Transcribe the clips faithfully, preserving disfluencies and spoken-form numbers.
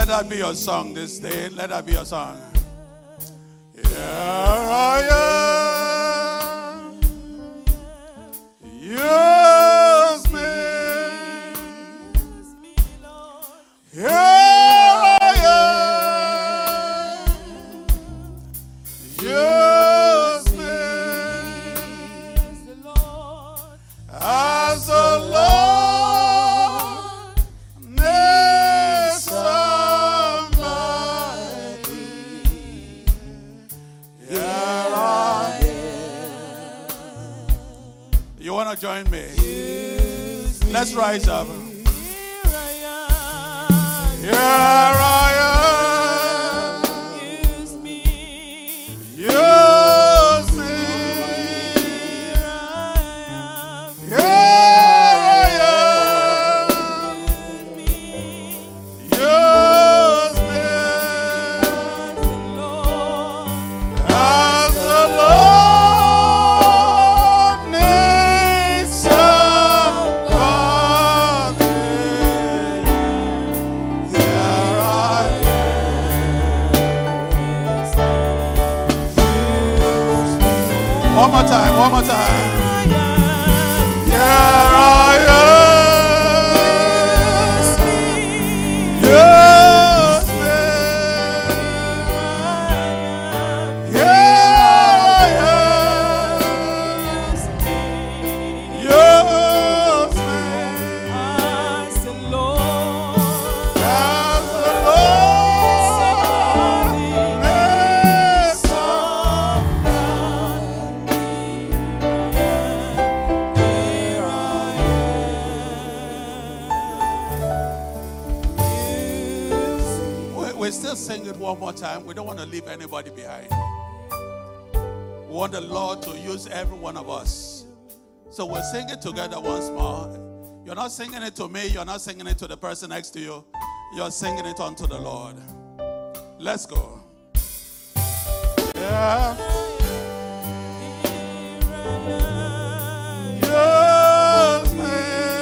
Let that be your song this day. Let that be your song. Here I am. Use me. Here I am. Use me. As the Lord needs somebody. Here I am. You want to join me? Let's rise up. Here I am. Use me. Use me. Here I am. Use me. As the Lord needs somebody. Here I am. One more time, one more time. Here I am. Use me. Here I am. Use me. As the Lord needs We- We still sing it one more time. We don't want to leave anybody behind. We want the Lord to use every one of us. So we'll sing it together once more. You're not singing it to me. You're not singing it to the person next to you. You're singing it unto the Lord. Let's go. Yeah. Use me.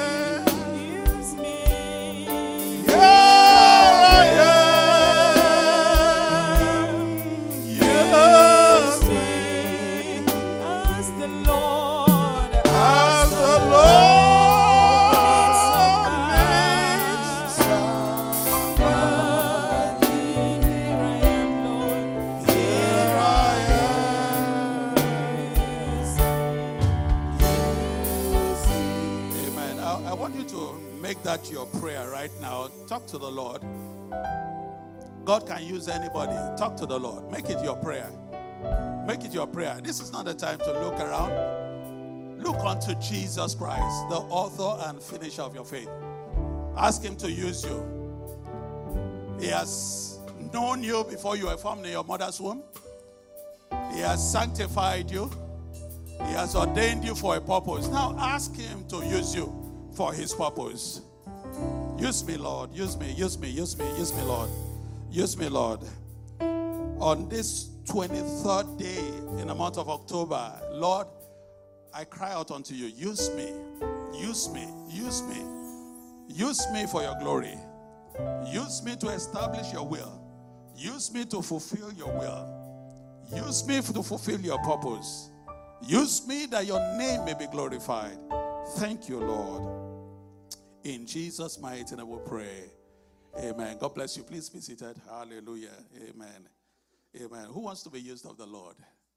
Here I am. Use me. As the Lord needs somebody. Here I am. Amen. I, I want you to make that your prayer right now. Talk to the Lord. God can use anybody. Talk to the Lord. Make it your prayer. Make it your prayer. This is not the time to look around. Look unto Jesus Christ, the author and finisher of your faith. Ask him to use you. He has known you before you were formed in your mother's womb. He has sanctified you. He has ordained you for a purpose. Now ask him to use you for his purpose. Use me, Lord. Use me, use me, use me, use me, Lord. Use me, Lord. On this twenty-third day in the month of October, Lord, I cry out unto you. Use me. Use me. Use me. Use me for your glory. Use me to establish your will. Use me to fulfill your will. Use me to fulfill your purpose. Use me that your name may be glorified. Thank you, Lord. In Jesus' mighty name we pray. Amen. God bless you. Please be seated. Hallelujah. Amen. Amen. Who wants to be used of the Lord?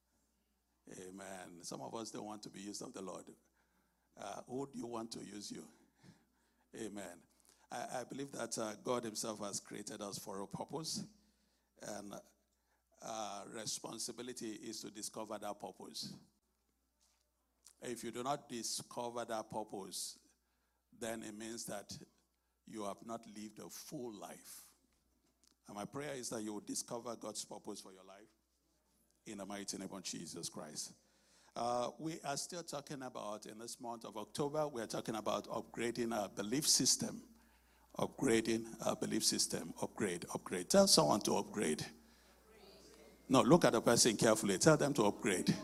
Amen. Some of us don't want to be used of the Lord. Uh, who do you want to use you? Amen. I, I believe that uh, God himself has created us for a purpose. And uh, responsibility is to discover that purpose. If you do not discover that purpose, then it means that you have not lived a full life. And my prayer is that you will discover God's purpose for your life in the mighty name of Jesus Christ. Uh, we are still talking about, in this month of October, we are talking about upgrading our belief system. Upgrading our belief system. Upgrade, upgrade. Tell someone to upgrade. No, look at the person carefully. Tell them to upgrade.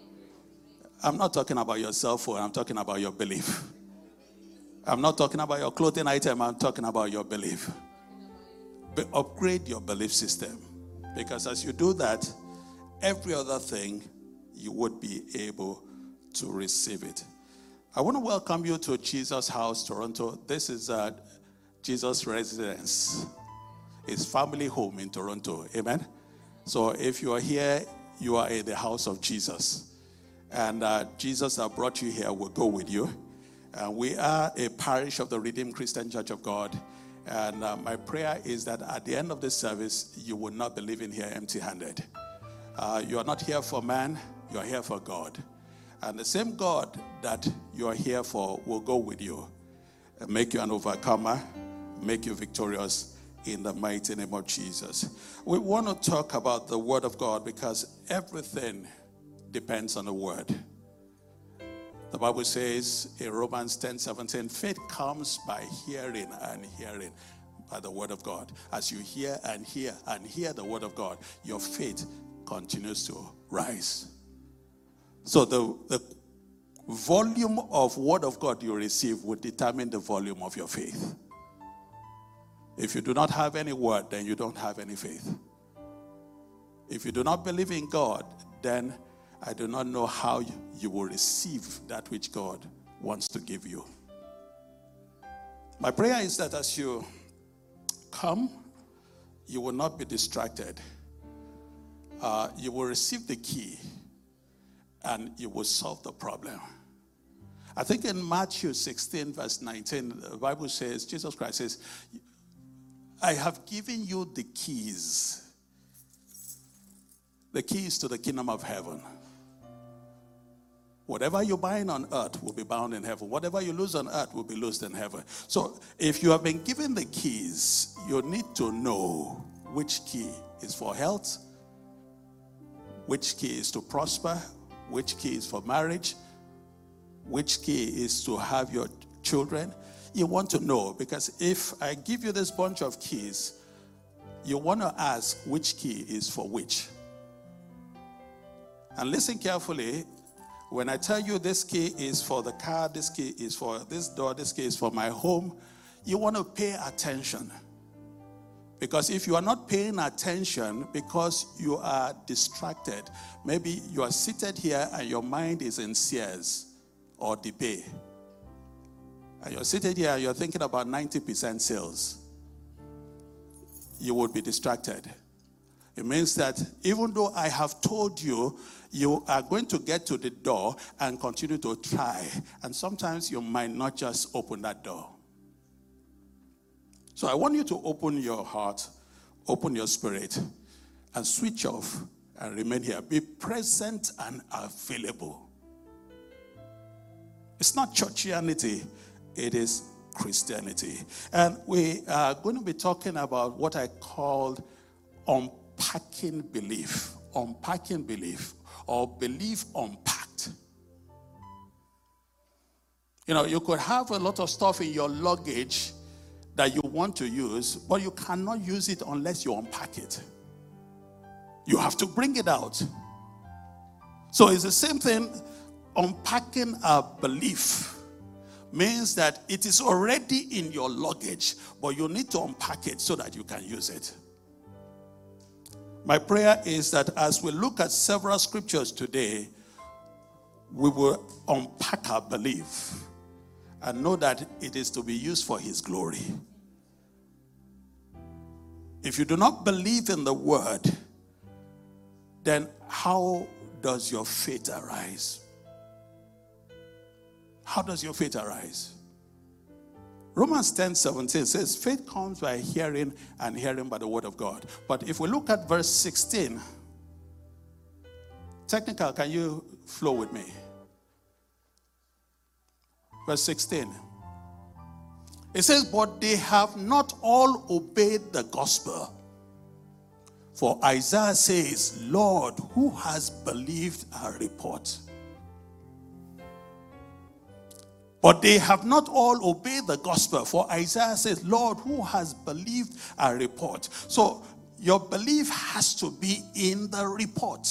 I'm not talking about your cell phone. I'm talking about your belief. I'm not talking about your clothing item. I'm talking about your belief. Be- upgrade your belief system. Because as you do that, every other thing, you would be able to receive it. I want to welcome you to Jesus House, Toronto. This is uh, Jesus' residence. His family home in Toronto. Amen? So if you are here, you are in the house of Jesus. And uh, Jesus that brought you here will go with you. Uh, we are a parish of the Redeemed Christian Church of God. And uh, my prayer is that at the end of this service, you will not be leaving here empty-handed. Uh, you are not here for man, you are here for God. And the same God that you are here for will go with you and make you an overcomer, make you victorious in the mighty name of Jesus. We want to talk about the Word of God because everything depends on the Word. The Bible says in Romans ten seventeen, faith comes by hearing and hearing by the Word of God. As you hear and hear and hear the Word of God, your faith continues to rise. So the, the volume of Word of God you receive will determine the volume of your faith. If you do not have any word, then you don't have any faith. If you do not believe in God, then I do not know how you, you will receive that which God wants to give you. My prayer is that as you come, you will not be distracted. Uh, you will receive the key and you will solve the problem. I think in Matthew sixteen, verse nineteen, the Bible says, Jesus Christ says, I have given you the keys. The keys to the kingdom of heaven. Whatever you bind on earth will be bound in heaven. Whatever you lose on earth will be loosed in heaven. So if you have been given the keys, you need to know which key is for health, which key is to prosper, which key is for marriage, which key is to have your children. You want to know, because if I give you this bunch of keys, you want to ask which key is for which. And listen carefully. When I tell you this key is for the car, this key is for this door, this key is for my home, you want to pay attention. Because if you are not paying attention because you are distracted, maybe you are seated here and your mind is in Sears or DeBay. And you're seated here and you're thinking about ninety percent sales. You would be distracted. It means that even though I have told you, you are going to get to the door and continue to try. And sometimes you might not just open that door. So I want you to open your heart, open your spirit, and switch off and remain here. Be present and available. It's not churchianity, it is Christianity. And we are going to be talking about what I called unpacking belief. Unpacking belief, or belief unpacked. You know, you could have a lot of stuff in your luggage that you want to use, but you cannot use it unless you unpack it. You have to bring it out. So it's the same thing. Unpacking a belief means that it is already in your luggage, but you need to unpack it so that you can use it. My prayer is that as we look at several scriptures today, we will unpack our belief and know that it is to be used for His glory. If you do not believe in the word, then how does your faith arise? How does your faith arise? Romans ten seventeen says, faith comes by hearing and hearing by the word of God. But if we look at verse sixteen, technical, can you flow with me? Verse sixteen. It says, but they have not all obeyed the gospel. For Isaiah says, Lord, who has believed our report? But they have not all obeyed the gospel. For Isaiah says, Lord, who has believed our report? So your belief has to be in the report.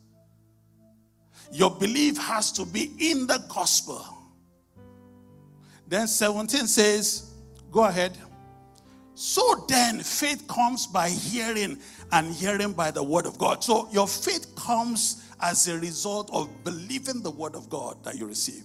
Your belief has to be in the gospel. Then seventeen says, go ahead. So then, faith comes by hearing, and hearing by the word of God. So your faith comes as a result of believing the word of God that you receive.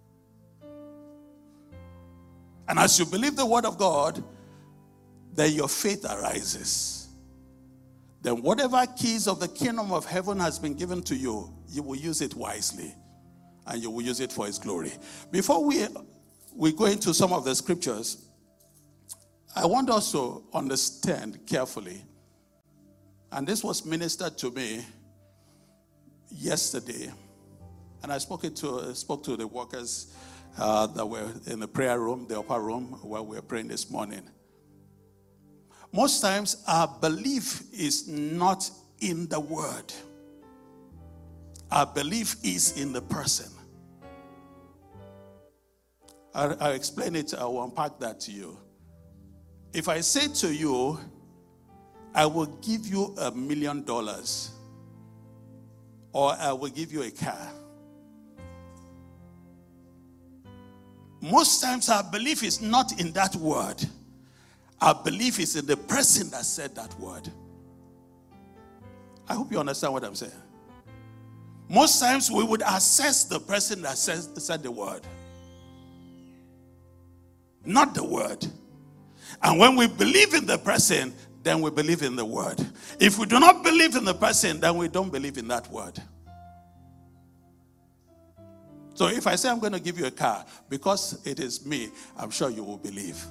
And as you believe the word of God, then your faith arises. Then whatever keys of the kingdom of heaven has been given to you, you will use it wisely. And you will use it for his glory. Before we, we go into some of the scriptures, I want us to understand carefully. And this was ministered to me yesterday. And I spoke it to spoke to the workers uh, that were in the prayer room, the upper room, where we were praying this morning. Most times our belief is not in the word. Our belief is in the person. I'll, I'll explain it. I will unpack that to you. If I say to you, I will give you a million dollars, or I will give you a car. Most times our belief is not in that word. Our belief is in the person that said that word. I hope you understand what I'm saying. Most times we would assess the person that says, said the word, not the word. And when we believe in the person, then we believe in the word. If we do not believe in the person, then we don't believe in that word. So if I say I'm going to give you a car, because it is me, I'm sure you will believe.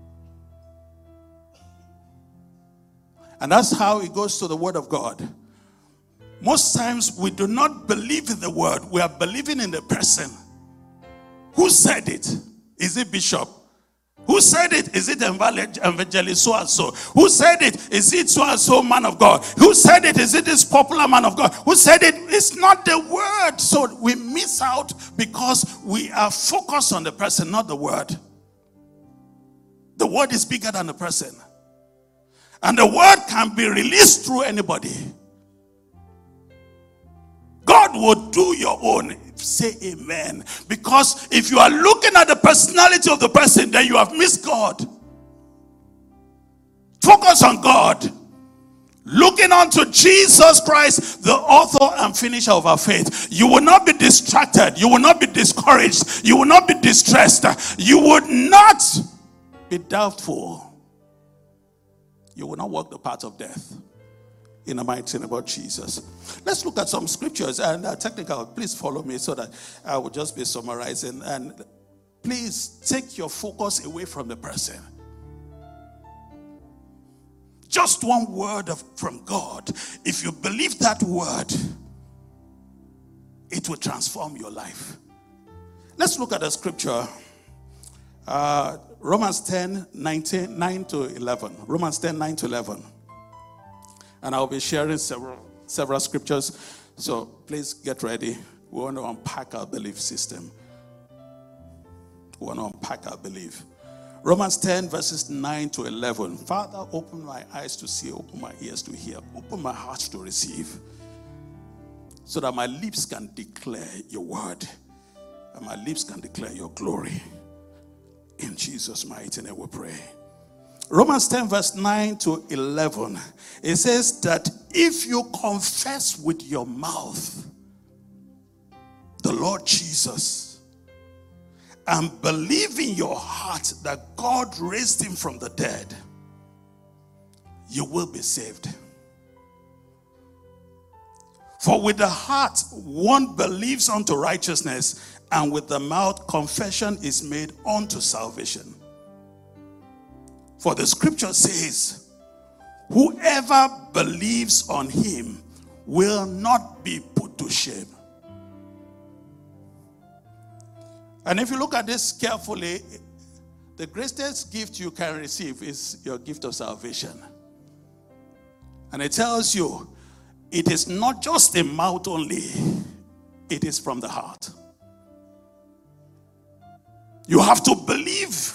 And that's how it goes to the word of God. Most times we do not believe in the word. We are believing in the person. Who said it? Is it Bishop? Who said it? Is it evangelist so and so? Who said it? Is it so and so man of God? Who said it? Is it this popular man of God? Who said it? It's not the word. So we miss out because we are focused on the person, not the word. The word is bigger than the person. And the word can be released through anybody. God will do your own. Say amen. Because if you are looking at the personality of the person, then you have missed God. Focus on God. Looking unto Jesus Christ, the author and finisher of our faith. You will not be distracted. You will not be discouraged. You will not be distressed. You would not be doubtful. You will not walk the path of death. In the mighty name of Jesus. Let's look at some scriptures. And uh, technical, please follow me so that I will just be summarizing. And please take your focus away from the person. Just one word of, from God. If you believe that word, it will transform your life. Let's look at the scripture. Uh, Romans ten, nineteen, nine to eleven. Romans ten, nine to eleven. And I'll be sharing several, several scriptures. So please get ready. We want to unpack our belief system. We want to unpack our belief. Romans ten, verses nine to eleven. Father, open my eyes to see, open my ears to hear, open my heart to receive, so that my lips can declare your word, and my lips can declare your glory. In Jesus' mighty name we pray. Romans ten, verse nine to eleven. It says that if you confess with your mouth the Lord Jesus and believe in your heart that God raised him from the dead, you will be saved. For with the heart one believes unto righteousness, and with the mouth confession is made unto salvation. For the scripture says, whoever believes on him will not be put to shame. And if you look at this carefully, the greatest gift you can receive is your gift of salvation. And it tells you, it is not just a mouth only, it is from the heart. You have to believe.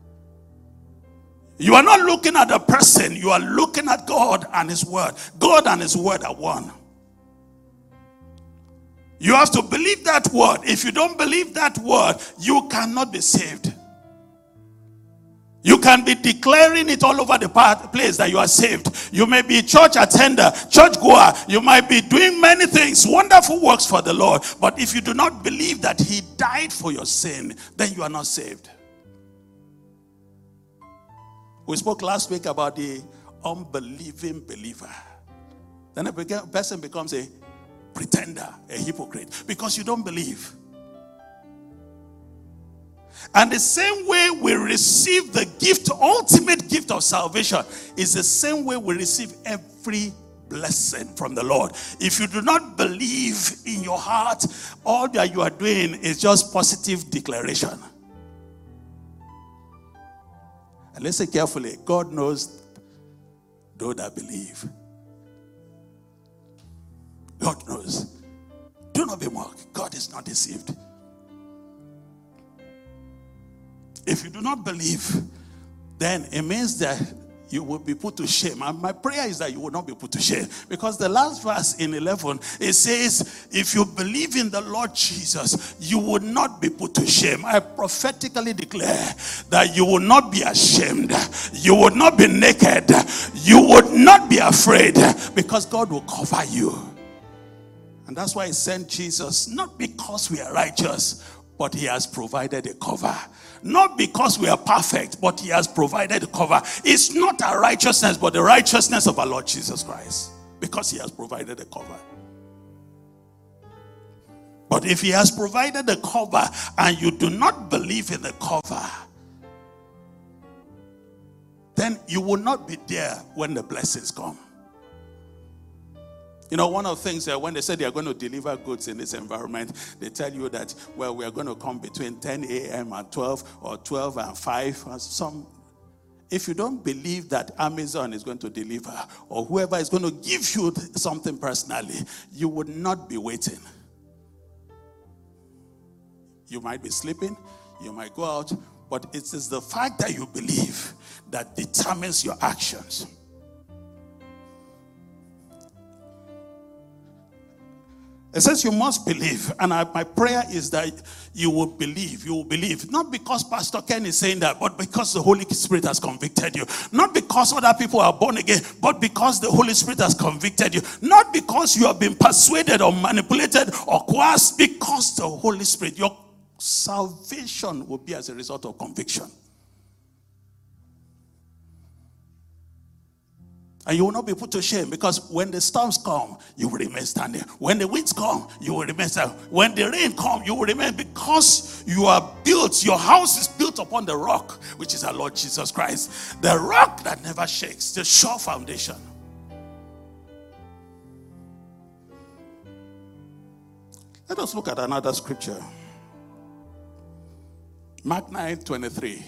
You are not looking at a person, you are looking at God and his word. God and his word are one. You have to believe that word. If you don't believe that word, you cannot be saved. You can be declaring it all over the place that you are saved. You may be a church attender, church goer. You might be doing many things, wonderful works for the Lord. But if you do not believe that he died for your sin, then you are not saved. We spoke last week about the unbelieving believer. Then a person becomes a pretender, a hypocrite, because you don't believe. And the same way we receive the gift, ultimate gift of salvation, is the same way we receive every blessing from the Lord. If you do not believe in your heart, all that you are doing is just positive declaration. And listen carefully. God knows those that believe. God knows. Do not be mocked. God is not deceived. If you do not believe, then it means that you will be put to shame. And my prayer is that you will not be put to shame. Because the last verse in eleven, it says, if you believe in the Lord Jesus, you will not be put to shame. I prophetically declare that you will not be ashamed. You will not be naked. You would not be afraid, because God will cover you. And that's why he sent Jesus, not because we are righteous, but he has provided a cover. Not because we are perfect, but he has provided a cover. It's not our righteousness, but the righteousness of our Lord Jesus Christ. Because he has provided a cover. But if he has provided the cover and you do not believe in the cover, then you will not be there when the blessings come. You know, one of the things that when they say they are going to deliver goods in this environment, they tell you that, well, we are going to come between ten a.m. and twelve, or twelve and five. Some, if you don't believe that Amazon is going to deliver, or whoever is going to give you something personally, you would not be waiting. You might be sleeping, you might go out, but it is the fact that you believe that determines your actions. It says you must believe, and I, my prayer is that you will believe, you will believe, not because Pastor Ken is saying that, but because the Holy Spirit has convicted you. Not because other people are born again, but because the Holy Spirit has convicted you. Not because you have been persuaded or manipulated or coerced, because the Holy Spirit, your salvation will be as a result of conviction. And you will not be put to shame, because when the storms come, you will remain standing. When the winds come, you will remain standing. When the rain comes, you will remain, because you are built, your house is built upon the rock, which is our Lord Jesus Christ. The rock that never shakes, the sure foundation. Let us look at another scripture. Mark nine twenty-three.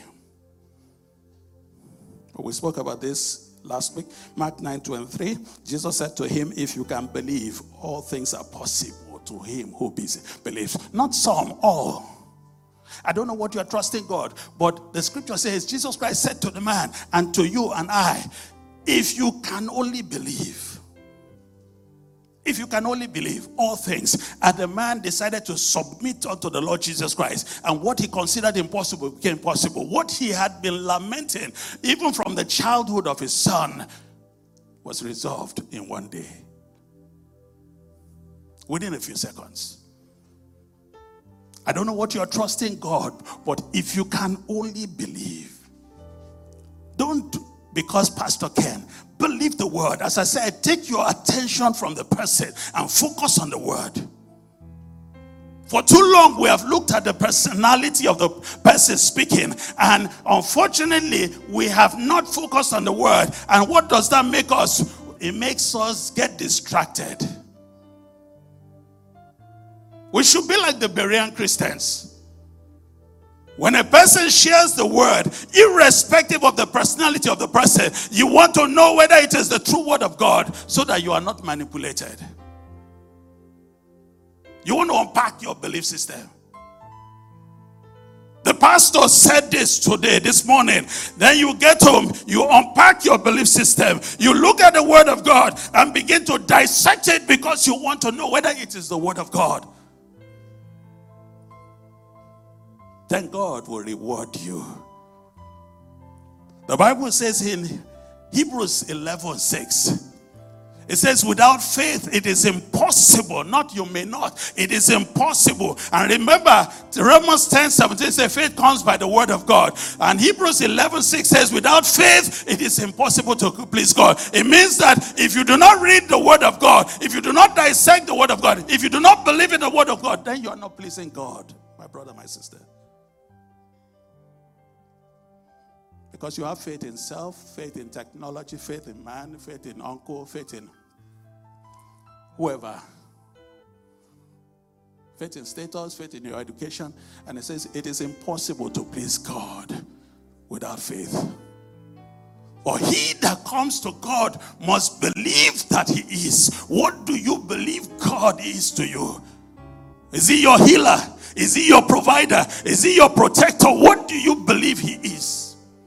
We spoke about this last week. Mark nine twenty-three. Jesus said to him, if you can believe, all things are possible to him who believes. Not some, all. I don't know what you are trusting God, but the scripture says, Jesus Christ said to the man, and to you and I, if you can only believe. If you can only believe, all things. And the man decided to submit unto the Lord Jesus Christ. And what he considered impossible became possible. What he had been lamenting, even from the childhood of his son, was resolved in one day. Within a few seconds. I don't know what you're trusting God, but if you can only believe. Don't, because Pastor Ken, believe the word. As I said, take your attention from the person and focus on the word. For too long, we have looked at the personality of the person speaking, and unfortunately, we have not focused on the word. And what does that make us? It makes us get distracted. We should be like the Berean Christians. When a person shares the word, irrespective of the personality of the person, you want to know whether it is the true word of God, so that you are not manipulated. You want to unpack your belief system. The pastor said this today, this morning. Then you get home, you unpack your belief system. You look at the word of God and begin to dissect it, because you want to know whether it is the word of God. Then God will reward you The Bible says in Hebrews eleven six, it says, without faith, it is impossible. Not you may not. It is impossible. And remember, Romans ten seventeen says, faith comes by the word of God. And Hebrews eleven six says, without faith, it is impossible to please God. It means that if you do not read the word of God, if you do not dissect the word of God, if you do not believe in the word of God, then you are not pleasing God, my brother, my sister. Because you have faith in self, faith in technology, faith in man, faith in uncle, faith in whoever. Faith in status, faith in your education. And it says it is impossible to please God without faith. For he that comes to God must believe that he is. What do you believe God is to you? Is he your healer? Is he your provider? Is he your protector? What do you believe he is?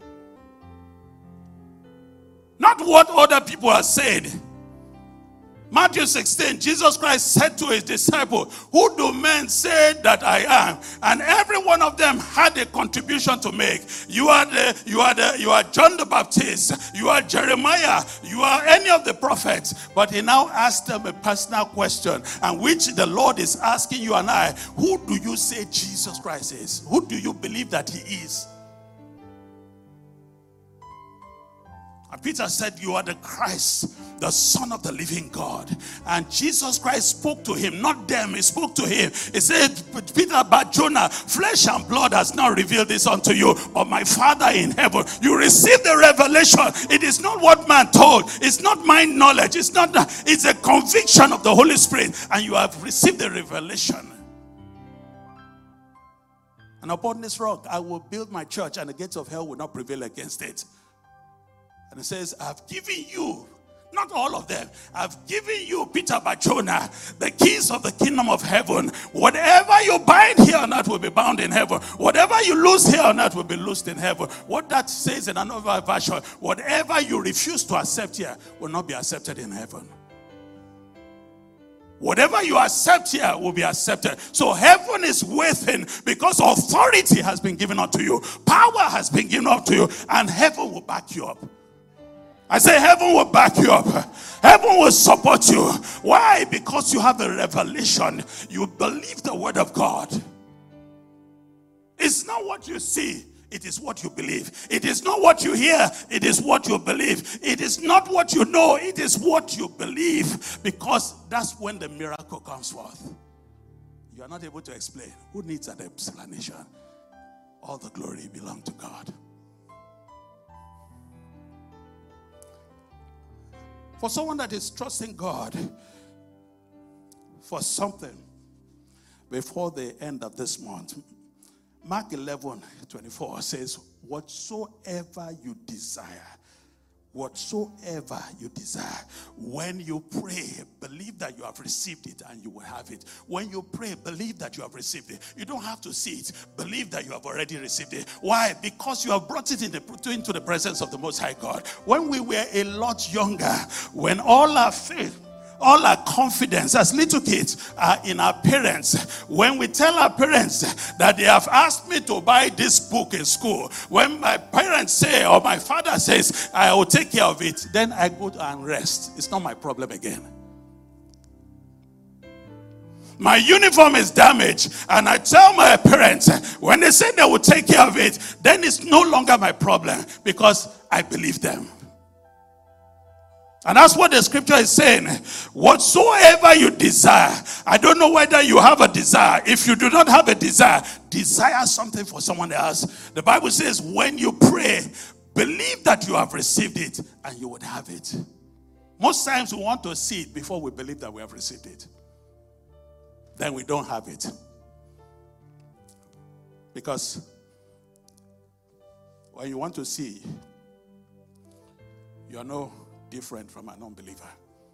Not what other people are saying. Matthew sixteen, Jesus Christ said to his disciples, who do men say that I am? And every one of them had a contribution to make. You are the, you are the, you are John the Baptist. You are Jeremiah. You are any of the prophets. But he now asked them a personal question, and which the Lord is asking you and I. Who do you say Jesus Christ is? Who do you believe that he is? And Peter said, you are the Christ, the Son of the living God. And Jesus Christ spoke to him, not them, he spoke to him. He said, Peter, but Jonah, flesh and blood has not revealed this unto you, but my Father in heaven. You received the revelation. It is not what man told. It's not mind knowledge. It's not, it's a conviction of the Holy Spirit. And you have received the revelation. And upon this rock, I will build my church, and the gates of hell will not prevail against it. And it says, I've given you, not all of them, I've given you, Peter bar Jonah, the keys of the kingdom of heaven. Whatever you bind here on earth will be bound in heaven. Whatever you loose here on earth will be loosed in heaven. What that says in another version, whatever you refuse to accept here will not be accepted in heaven. Whatever you accept here will be accepted. So heaven is waiting because authority has been given unto you. Power has been given unto you. And heaven will back you up. I say heaven will back you up. Heaven will support you. Why? Because you have a revelation. You believe the word of God. It's not what you see. It is what you believe. It is not what you hear. It is what you believe. It is not what you know. It is what you believe. Because that's when the miracle comes forth. You are not able to explain. Who needs an explanation? All the glory belongs to God. For someone that is trusting God for something before the end of this month, Mark eleven twenty-four says, whatsoever you desire, whatsoever you desire, when you pray, believe that you have received it and you will have it. When you pray, believe that you have received it. You don't have to see it. Believe that you have already received it. Why? Because you have brought it in the, into the presence of the Most High God. When we were a lot younger, when all our faith, all our confidence as little kids are in our parents. When we tell our parents that they have asked me to buy this book in school, when my parents say or my father says I will take care of it, then I go and rest. It's not my problem again. My uniform is damaged and I tell my parents, when they say they will take care of it, then it's no longer my problem because I believe them. And that's what the scripture is saying. Whatsoever you desire. I don't know whether you have a desire. If you do not have a desire, desire something for someone else. The Bible says when you pray, believe that you have received it and you would have it. Most times we want to see it before we believe that we have received it. Then we don't have it. Because when you want to see, you are no different from an unbeliever.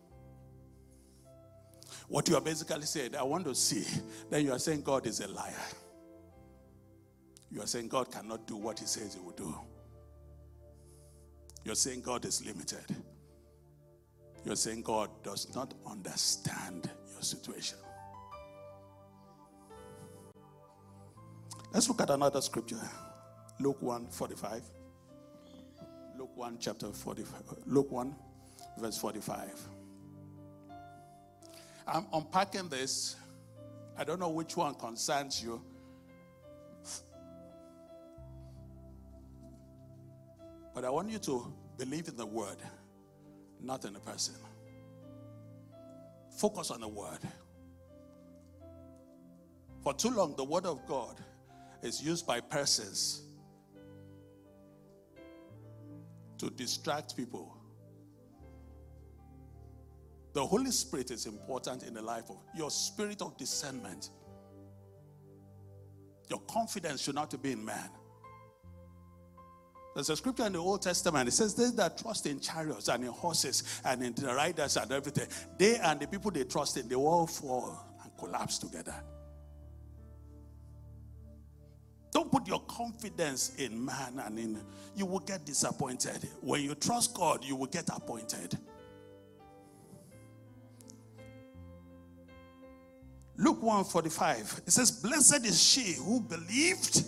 What you are basically saying, I want to see, then you are saying God is a liar. You are saying God cannot do what he says he will do. You're saying God is limited. You're saying God does not understand your situation. Let's look at another scripture. Luke one forty-five. Luke one, chapter forty-five. Luke one, verse forty-five. I'm unpacking this. I don't know which one concerns you. But I want you to believe in the word, not in the person. Focus on the word. For too long, the word of God is used by persons to distract people. The Holy Spirit is important in the life of your spirit of discernment. Your confidence should not be in man. There's a scripture in the Old Testament. It says, they that trust in chariots and in horses and in the riders and everything, they and the people they trust in, they all fall and collapse together. Don't put your confidence in man and in, you will get disappointed. When you trust God, you will get appointed. Luke one forty-five, it says, blessed is she who believed.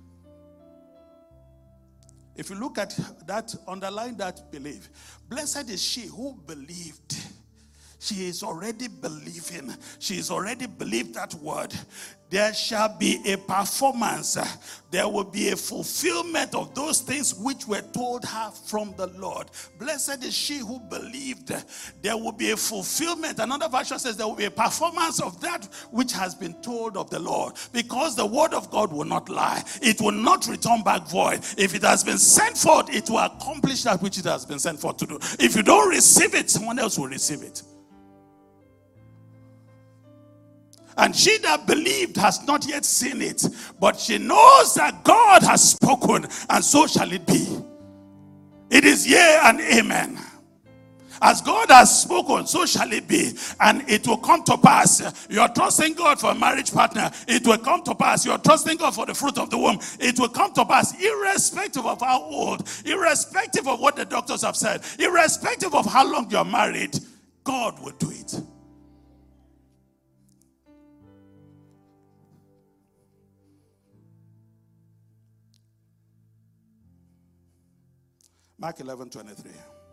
If you look at that, underline that belief. Blessed is she who believed. She is already believing. She is already believed that word. There shall be a performance. There will be a fulfillment of those things which were told her from the Lord. Blessed is she who believed. There will be a fulfillment. Another version says there will be a performance of that which has been told of the Lord. Because the word of God will not lie. It will not return back void. If it has been sent forth, it will accomplish that which it has been sent forth to do. If you don't receive it, someone else will receive it. And she that believed has not yet seen it, but she knows that God has spoken, and so shall it be. It is yea and amen. As God has spoken, so shall it be. And it will come to pass. You are trusting God for a marriage partner. It will come to pass. You are trusting God for the fruit of the womb. It will come to pass, irrespective of how old, irrespective of what the doctors have said, irrespective of how long you are married. God will do it. Mark eleven twenty-three.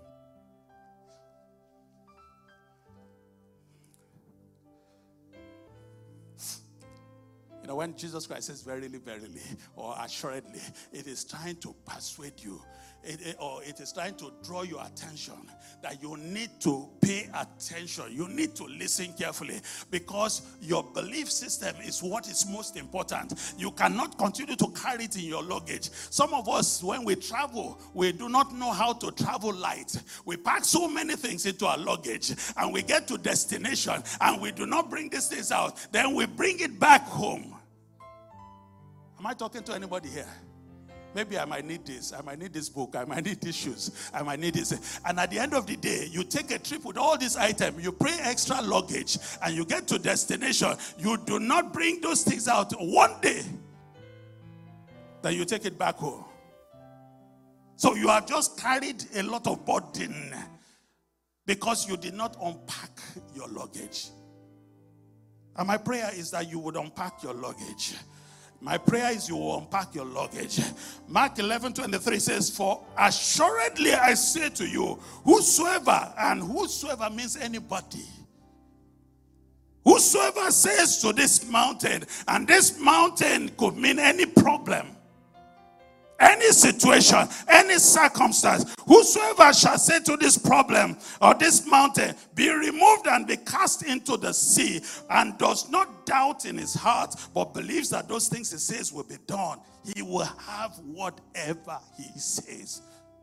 You know, when Jesus Christ says verily, verily, or assuredly, it is trying to persuade you, it, it, or it is trying to draw your attention that you need to pay attention. You need to listen carefully, because your belief system is what is most important. You cannot continue to carry it in your luggage. Some of us, when we travel, we do not know how to travel light. We pack so many things into our luggage, and we get to destination, and we do not bring these things out. Then we bring it back home. Am I talking to anybody here? Maybe I might need this. I might need this book. I might need these shoes. I might need this. And at the end of the day, you take a trip with all these items. You pay extra luggage. And you get to destination. You do not bring those things out one day. Then you take it back home. So you have just carried a lot of burden because you did not unpack your luggage. And my prayer is that you would unpack your luggage. My prayer is you will unpack your luggage. Mark eleven twenty-three says, for assuredly I say to you, whosoever, and whosoever means anybody, whosoever says to this mountain, and this mountain could mean any problem, any situation, any circumstance, whosoever shall say to this problem or this mountain, be removed and be cast into the sea, and does not doubt in his heart, but believes that those things he says will be done, he will have whatever he says.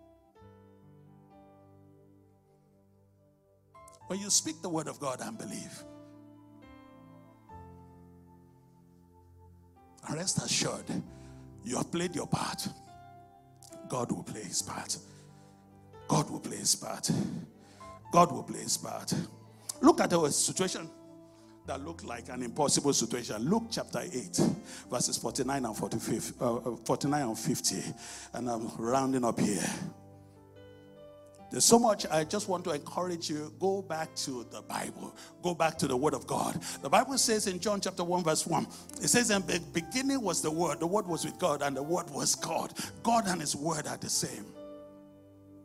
When you speak the word of God and believe, rest assured, you have played your part. God will play his part. God will play his part. God will play his part. Look at a situation that looked like an impossible situation. Luke chapter eight, verses forty-nine and forty-five, uh, forty-nine and fifty. And I'm rounding up here. There's so much. I just want to encourage you. Go back to the Bible. Go back to the Word of God. The Bible says in John chapter one verse one, it says, in the beginning was the Word. The Word was with God, and the Word was God. God and his Word are the same.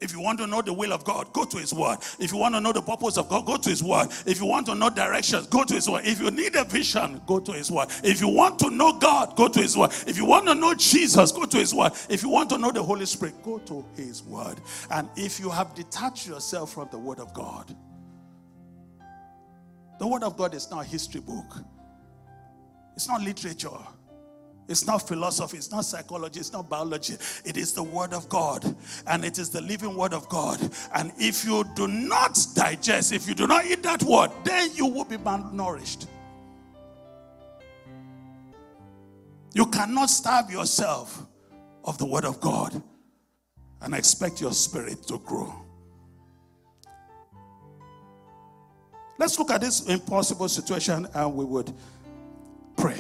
If you want to know the will of God, go to his word. If you want to know the purpose of God, go to his word. If you want to know directions, go to his word. If you need a vision, go to his word. If you want to know God, go to his word. If you want to know Jesus, go to his word. If you want to know the Holy Spirit, go to his word. And if you have detached yourself from the word of God, the word of God is not a history book. It's not literature. It's not philosophy, it's not psychology, it's not biology. It is the word of God, and it is the living word of God. And if you do not digest, if you do not eat that word, then you will be malnourished. You cannot starve yourself of the word of God and expect your spirit to grow. Let's look at this impossible situation and we would pray.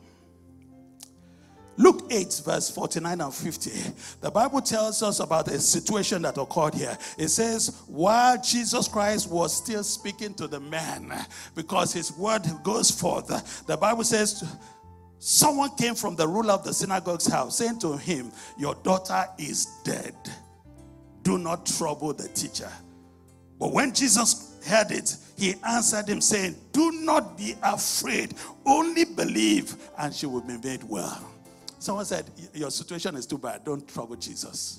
Luke eight, verse forty-nine and fifty. The Bible tells us about a situation that occurred here. It says, while Jesus Christ was still speaking to the man, because his word goes forth, the Bible says, someone came from the ruler of the synagogue's house, saying to him, your daughter is dead. Do not trouble the teacher. But when Jesus heard it, he answered him, saying, do not be afraid, only believe, and she will be made well. Someone said, your situation is too bad. Don't trouble Jesus.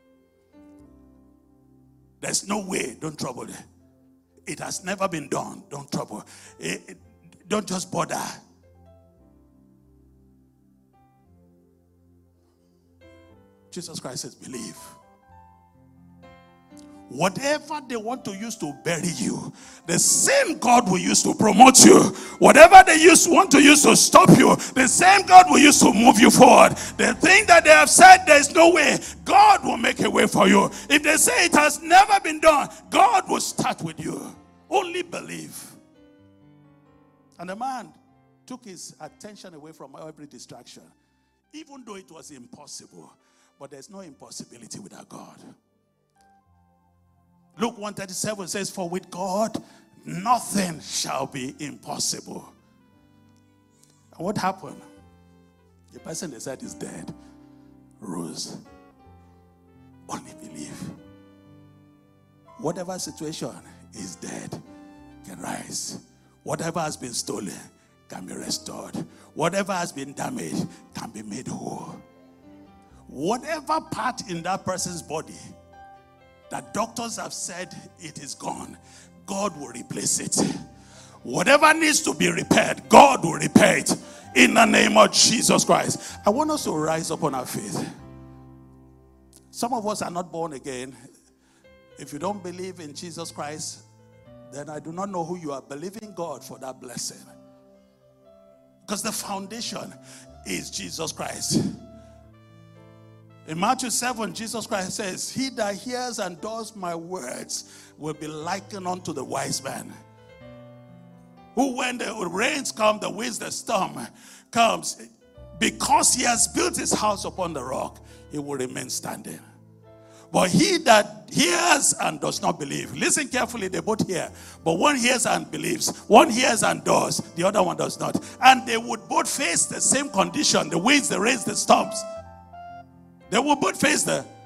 There's no way. Don't trouble it. It has never been done. Don't trouble. It, it, don't just bother. Jesus Christ says, believe. Whatever they want to use to bury you, the same God will use to promote you. Whatever they use, want to use to stop you, the same God will use to move you forward. The thing that they have said there's no way, God will make a way for you. If they say it has never been done, God will start with you. Only believe. And the man took his attention away from every distraction, even though it was impossible. But there's no impossibility without God. Luke one thirty-seven says, for with God, nothing shall be impossible. And what happened? The person they said is dead rose. Only believe. Whatever situation is dead can rise. Whatever has been stolen can be restored. Whatever has been damaged can be made whole. Whatever part in that person's body that doctors have said it is gone, God will replace it. Whatever needs to be repaired, God will repair it in the name of Jesus Christ. I want us to rise up on our faith. Some of us are not born again. If you don't believe in Jesus Christ, then I do not know who you are. Believing God for that blessing. Because the foundation is Jesus Christ. In Matthew seven, Jesus Christ says, he that hears and does my words will be likened unto the wise man, who when the rains come, the winds, the storm comes, because he has built his house upon the rock, he will remain standing. But he that hears and does not believe, listen carefully, they both hear, but one hears and believes, one hears and does, the other one does not. And they would both face the same condition, the winds, the rains, the storms. They will both face the